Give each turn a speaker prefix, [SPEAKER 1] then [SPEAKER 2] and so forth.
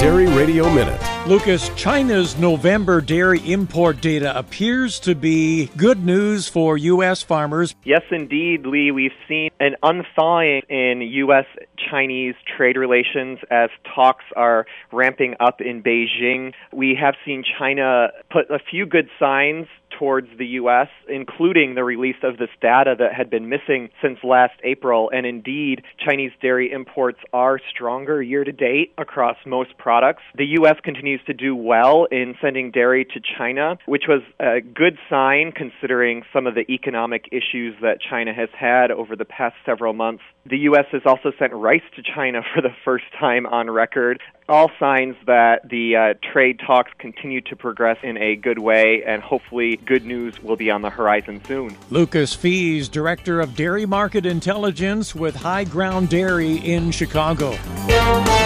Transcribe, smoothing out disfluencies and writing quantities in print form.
[SPEAKER 1] Dairy Radio Minute.
[SPEAKER 2] Lucas, China's November dairy import data appears to be good news for U.S. farmers.
[SPEAKER 3] Yes, indeed, Lee. We've seen an unthawing in U.S.-Chinese trade relations as talks are ramping up in Beijing. We have seen China put a few good signs towards the U.S., including the release of this data that had been missing since last April. And indeed, Chinese dairy imports are stronger year to date across most products. The U.S. continues to do well in sending dairy to China, which was a good sign considering some of the economic issues that China has had over the past several months. The U.S. has also sent rice to China for the first time on record. All signs that the trade talks continue to progress in a good way, and hopefully good news will be on the horizon soon.
[SPEAKER 2] Lucas Fees, Director of Dairy Market Intelligence with High Ground Dairy in Chicago.